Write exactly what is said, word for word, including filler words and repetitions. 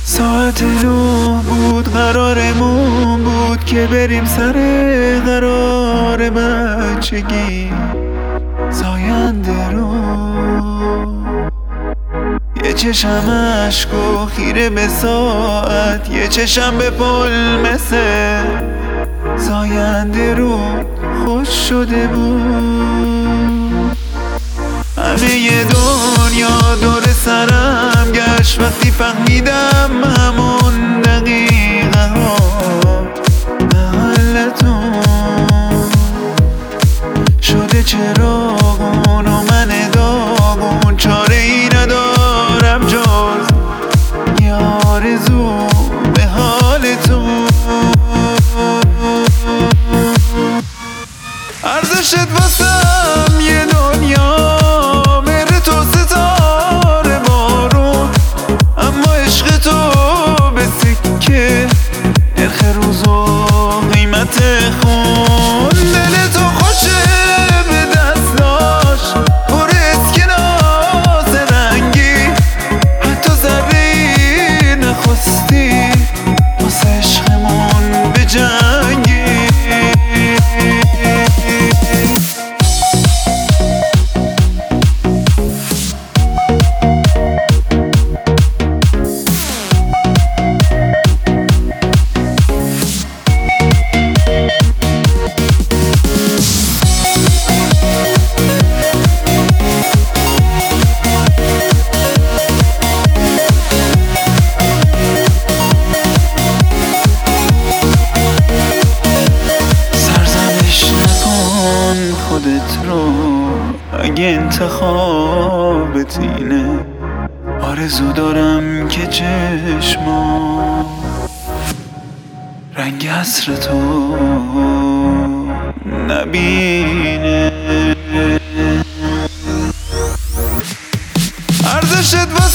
ساعت نه بود قرارمون بود که بریم سر قرار بچگی زاینده رو. یه چشم عشق و خیره به ساعت، یه چشم به پل مثل زاینده رو خوش شده بود. همه ی دنیا دور سرم گشت وقتی فهمیدم همون دقیقه ها محلتون شده چراغون و من داغون. چاره ای ندارم جز یه آرزو به حالتون. ارزشت واسم یه دنیا مهر تو ستاره بارون، اما عشق تو به سکه نرخ روز و قیمت خون. دل تو خوشه به دستاش پر اسکناس رنگی، حتی ذره ای نخستی واسه عشقمون به جنگی. خودت رو اگه انتخابت اینه، آرزو دارم که چشما رنگ عصر تو نبینه. ارزشت